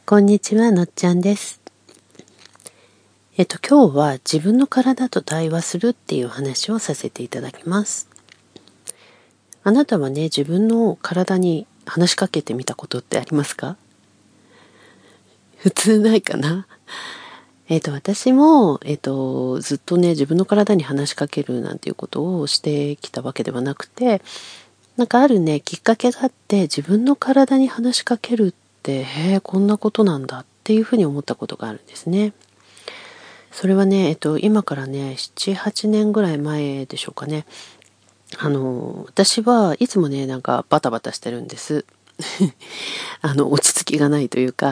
こんにちは、のっちゃんです。今日は自分の体と対話するっていう話をさせていただきます。あなたはね、自分の体に話しかけてみたことってありますか？普通ないかな。私も、ずっとね、自分の体に話しかけるなんていうことをしてきたわけではなくて、なんかあるね、きっかけがあって自分の体に話しかけるって、こんなことなんだっていうふうに思ったことがあるんですね。それはね、今からね、7、8年ぐらい前でしょうかね。私はいつもね、なんかバタバタしてるんです。落ち着きがないというか、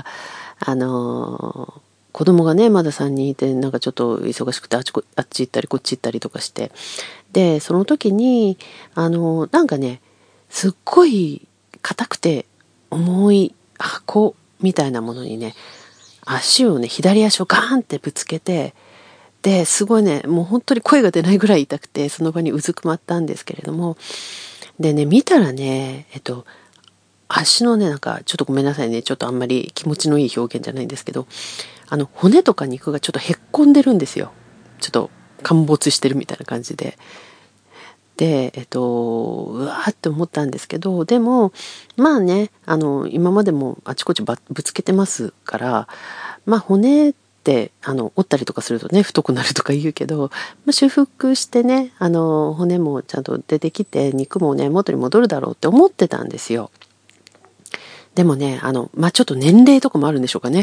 子供がね、まだ3人いて、なんかちょっと忙しくてあっち行ったりこっち行ったりとかして。で、その時に、なんかね、すっごい硬くて重い箱みたいなものにね、左足をガーンってぶつけて、で、すごいね、もう本当に声が出ないぐらい痛くて、その場にうずくまったんですけれども、でね、見たらね、足のね、なんか、ちょっとごめんなさいね、ちょっとあんまり気持ちのいい表現じゃないんですけど、骨とか肉がちょっとへっこんでるんですよ。ちょっと陥没してるみたいな感じで。で、うわーって思ったんですけど、でも、まあね、今までもあちこちぶつけてますから、まあ骨って折ったりとかするとね、太くなるとか言うけど、まあ、修復してね、骨もちゃんと出てきて、肉もね、元に戻るだろうって思ってたんですよ。でもね、まあ、ちょっと年齢とかもあるんでしょうかね。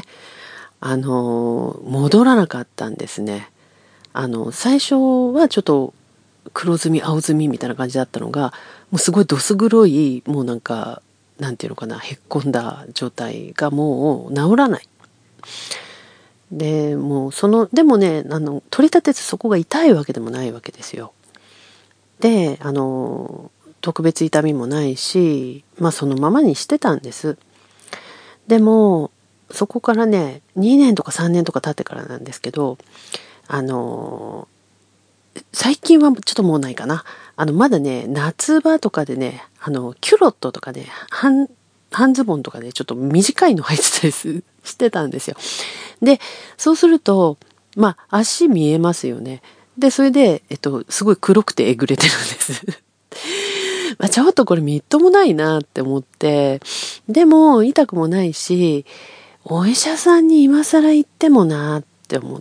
戻らなかったんですね。最初はちょっと黒ずみ、青ずみみたいな感じだったのが、もうすごいどす黒い、もうなんか、なんていうのかな、へっこんだ状態がもう治らない。で、もうでもね、取り立ててそこが痛いわけでもないわけですよ。で、特別痛みもないし、まあそのままにしてたんです。でも、そこからね、2年とか3年とか経ってからなんですけど、最近はちょっともうないかな。まだね、夏場とかでね、キュロットとかね、半ズボンとかね、ちょっと短いの履いてたりしてたんですよ。で、そうすると、まあ、足見えますよね。で、それで、すごい黒くてえぐれてるんです。まあ、ちょっとこれみっともないなって思って、でも痛くもないし、お医者さんに今更行ってもなって思って、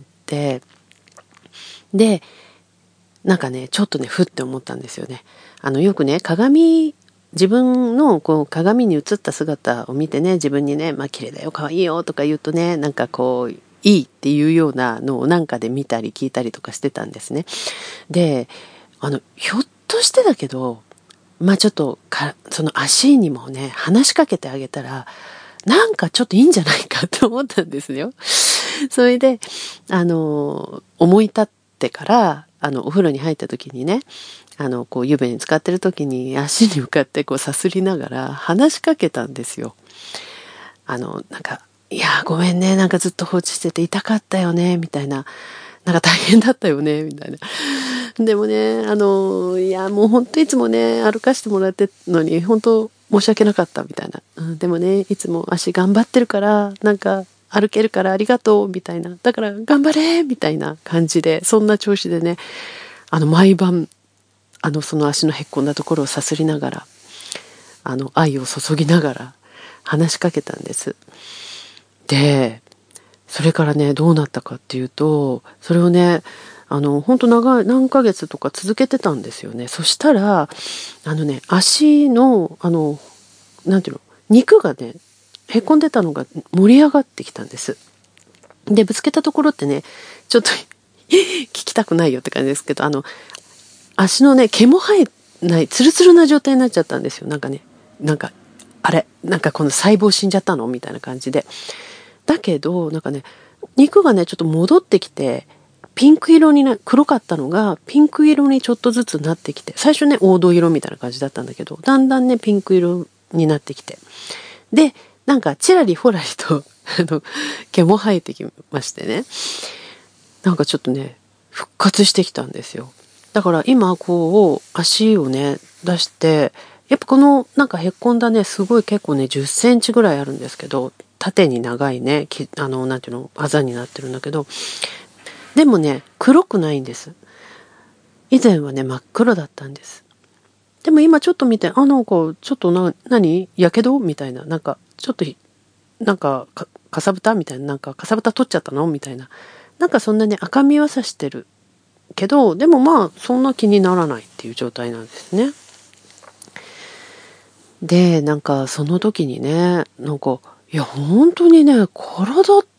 で、なんかね、ちょっとね、ふって思ったんですよね。よくね、自分のこう鏡に映った姿を見てね、自分にね、まあ綺麗だよ、可愛いよとか言うとね、なんかこう、いいっていうようなのをなんかで見たり聞いたりとかしてたんですね。で、ひょっとしてだけど、まあちょっとその足にもね、話しかけてあげたら、なんかちょっといいんじゃないかと思ったんですよ。それで、思い立ってから、お風呂に入った時にね、こう湯船に浸かってる時に足に向かってこうさすりながら話しかけたんですよ。なんか、いや、ごめんね、なんかずっと放置してて痛かったよね、みたいな。なんか大変だったよね、みたいな。でもね、いや、もう本当いつもね、歩かしてもらってるのに、本当申し訳なかった、みたいな。でもね、いつも足頑張ってるから、なんか、歩けるからありがとう、みたいな。だから、頑張れみたいな感じで、そんな調子でね、毎晩、その足のへっこんだところをさすりながら、愛を注ぎながら、話しかけたんです。で、それからね、どうなったかっていうと、それをね、本当何ヶ月とか続けてたんですよね。そしたら、足の、なんていうの、肉がね、へこんでたのが盛り上がってきたんです。で、ぶつけたところってね、ちょっと聞きたくないよって感じですけど、足のね、毛も生えない、ツルツルな状態になっちゃったんですよ。なんかね、なんか、あれなんかこの細胞死んじゃったのみたいな感じで。だけど、なんかね、肉がね、ちょっと戻ってきて、黒かったのが、ピンク色にちょっとずつなってきて、最初ね、黄土色みたいな感じだったんだけど、だんだんね、ピンク色になってきて。で、なんか、ちらりほらりと、毛も生えてきましてね。なんかちょっとね、復活してきたんですよ。だから今、こう、足をね、出して、やっぱこの、なんかへっこんだね、すごい結構ね、10センチぐらいあるんですけど、 縦に長いね、なんていうの、あざになってるんだけど、でもね、黒くないんです。以前はね、真っ黒だったんです。でも今ちょっと見て、なんか、ちょっと何やけどみたいな。なんか、ちょっと、なんか、かさぶたみたいな。なんか、かさぶた取っちゃったのみたいな。なんかそんなに赤みはさしてるけど、でもまあ、そんな気にならないっていう状態なんですね。で、なんか、その時にね、なんか、いや、本当にね、体って、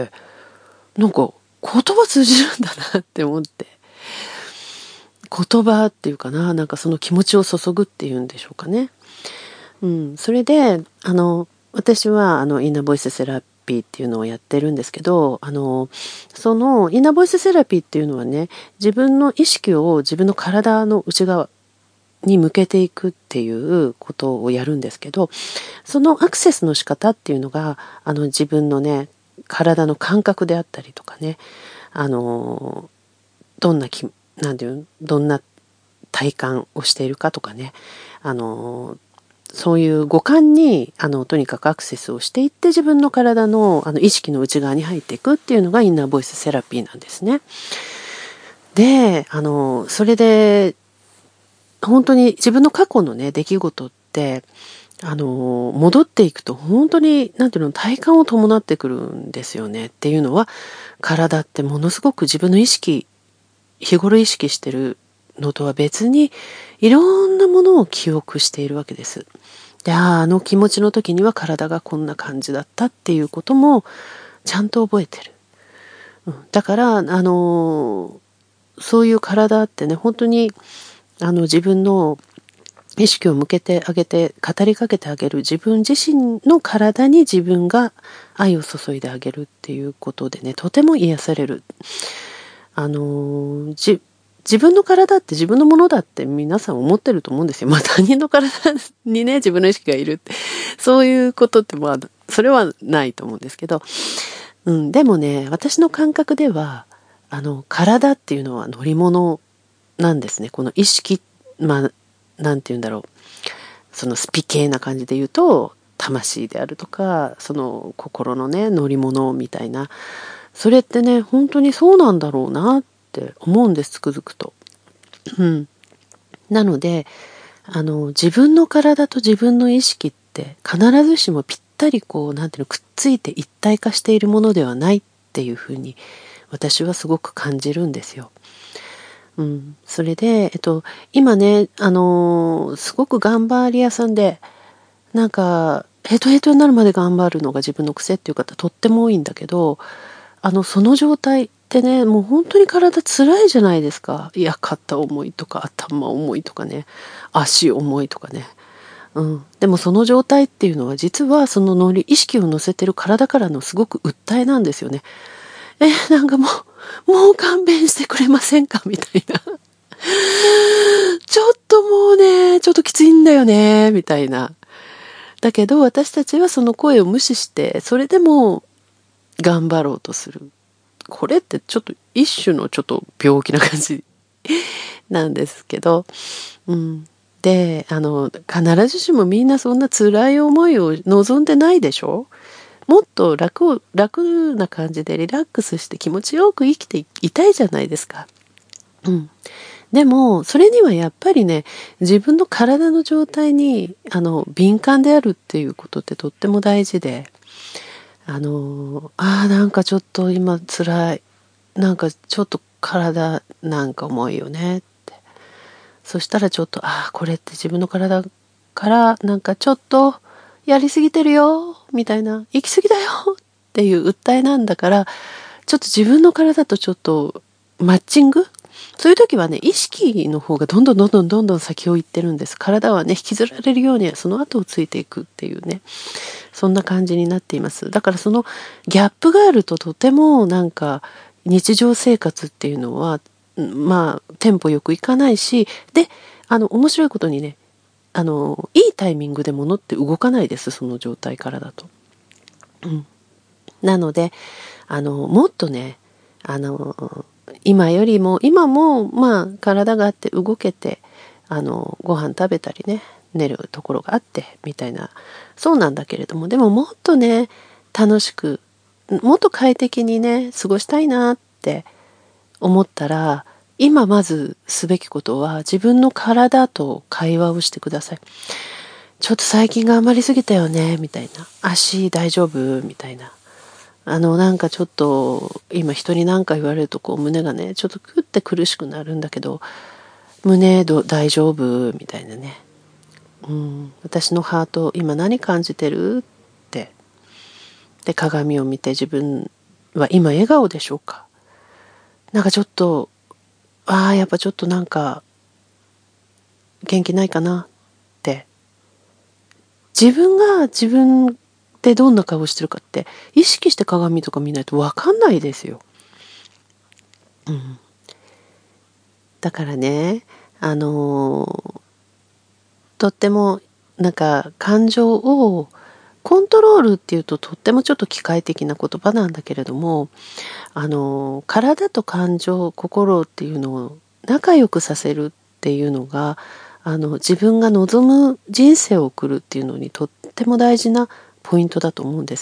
なんか、言葉通じるんだなって思って。言葉っていうかな、なんかその気持ちを注ぐっていうんでしょうかね。うん。それで、私は、インナーボイスセラピーっていうのをやってるんですけど、その、インナーボイスセラピーっていうのはね、自分の意識を自分の体の内側に向けていくっていうことをやるんですけど、そのアクセスの仕方っていうのが、自分のね、体の感覚であったりとかね、どんな体感をしているかとかね、そういう五感に、とにかくアクセスをしていって自分の体の、意識の内側に入っていくっていうのがインナーボイスセラピーなんですね。で、それで、本当に自分の過去のね、出来事って、戻っていくと本当に、なんていうの、体感を伴ってくるんですよね。っていうのは、体ってものすごく自分の日頃意識してるのとは別に、いろんなものを記憶しているわけです。で、あの気持ちの時には体がこんな感じだったっていうことも、ちゃんと覚えてる。だから、そういう体ってね、本当に、自分の意識を向けてあげて、語りかけてあげる自分自身の体に自分が愛を注いであげるっていうことでね、とても癒される。自分の体って自分のものだって皆さん思ってると思うんですよ。まあ他人の体にね、自分の意識がいるって。そういうことってまあ、それはないと思うんですけど。うん、でもね、私の感覚では、体っていうのは乗り物なんですね。この意識、まあ、なんて言うんだろう。そのスピ系な感じで言うと、魂であるとか、その心のね、乗り物みたいな。それってね、本当にそうなんだろうなって思うんです、つくづくと。うん。なので、自分の体と自分の意識って必ずしもぴったりこう、なんていうの、くっついて一体化しているものではないっていうふうに、私はすごく感じるんですよ。うん。それで、今ね、すごく頑張り屋さんで、なんか、ヘトヘトになるまで頑張るのが自分の癖っていう方とっても多いんだけど、その状態ってね、もう本当に体辛いじゃないですか。いや、肩重いとか、頭重いとかね、足重いとかね。うん。でもその状態っていうのは実はその意識を乗せてる体からのすごく訴えなんですよね。なんかもう勘弁してくれませんかみたいな。ちょっともうね、ちょっときついんだよね、みたいな。だけど私たちはその声を無視して、それでも頑張ろうとする。これってちょっと一種のちょっと病気な感じなんですけど、うん。で、必ずしもみんなそんな辛い思いを望んでないでしょ？もっと楽な感じでリラックスして気持ちよく生きていたいじゃないですか。うん。でも、それにはやっぱりね、自分の体の状態に、敏感であるっていうことってとっても大事で、なんかちょっと今辛い。なんかちょっと体なんか重いよねって。そしたらちょっと、これって自分の体からなんかちょっとやりすぎてるよ、みたいな、行き過ぎだよっていう訴えなんだから、ちょっと自分の体とちょっとマッチングそういう時はね、意識の方がどんどん先を行ってるんです。体はね、引きずられるようにその後をついていくっていうね。そんな感じになっています。だからそのギャップがあるととてもなんか日常生活っていうのは、まあ、テンポよくいかないし、で、面白いことにね、いいタイミングで物って動かないです、その状態からだと。うん。なので、もっとね、今も、まあ、体があって動けて、ご飯食べたりね、寝るところがあって、みたいな、そうなんだけれども、でももっとね、 楽しく、もっと快適にね、過ごしたいなって思ったら、今まずすべきことは自分の体と会話をしてください。ちょっと最近頑張りすぎたよね、みたいな。足大丈夫みたいな。なんかちょっと、今人に何か言われると胸がね、ちょっとクって苦しくなるんだけど、大丈夫みたいなね。私のハート、今何感じてるって。で、鏡を見て自分は今笑顔でしょうか。なんかちょっと、やっぱちょっとなんか、元気ないかなって。自分が自分でどんな顔してるかって、意識して鏡とか見ないとわかんないですよ。だからね、とってもなんか感情をコントロールっていうととってもちょっと機械的な言葉なんだけれども、体と感情、心っていうのを仲良くさせるっていうのが、自分が望む人生を送るっていうのにとっても大事なポイントだと思うんです。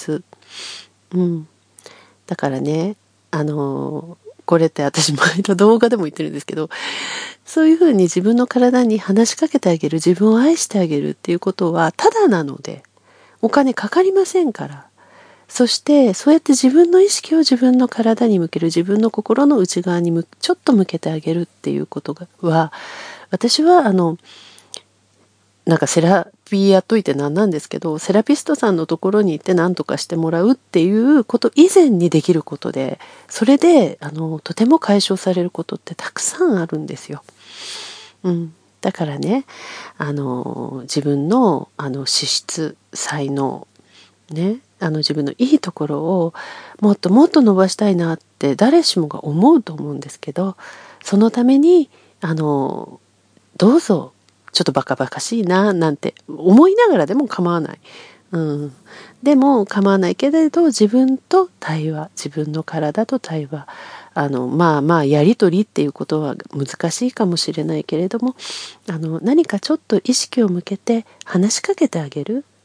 だからね、これって私前の動画でも言ってるんですけど、そういうふうに自分の体に話しかけてあげる、自分を愛してあげるっていうことはただなので、お金かかりませんから。そして、そうやって自分の意識を自分の体に向ける、自分の心の内側にちょっと向けてあげるっていうことは、私はなんかセラピーやっといてなんですけど、セラピストさんのところに行って何とかしてもらうっていうこと以前にできることで、それでとても解消されることってたくさんあるんですよ。だからね、自分の資質、才能、ね、自分のいいところをもっともっと伸ばしたいなって誰しもが思うと思うんですけど、そのためにどうぞちょっとバカバカしいななんて思いながらでも構わない。でも構わないけれど、自分と対話、自分の体と対話、やりとりっていうことは難しいかもしれないけれども、何かちょっと意識を向けて話しかけてあげる。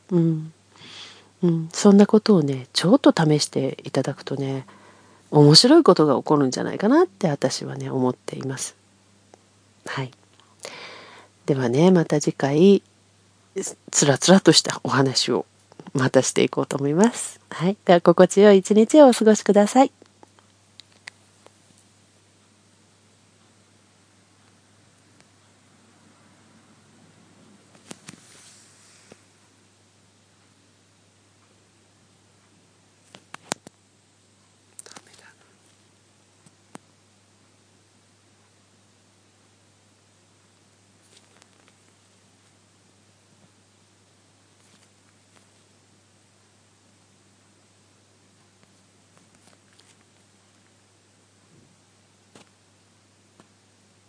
そんなことをね、ちょっと試していただくとね、面白いことが起こるんじゃないかなって私はね、思っています。はい。ではね、また次回、つらつらとしたお話をまたしていこうと思います。はい。では、心地よい一日をお過ごしください。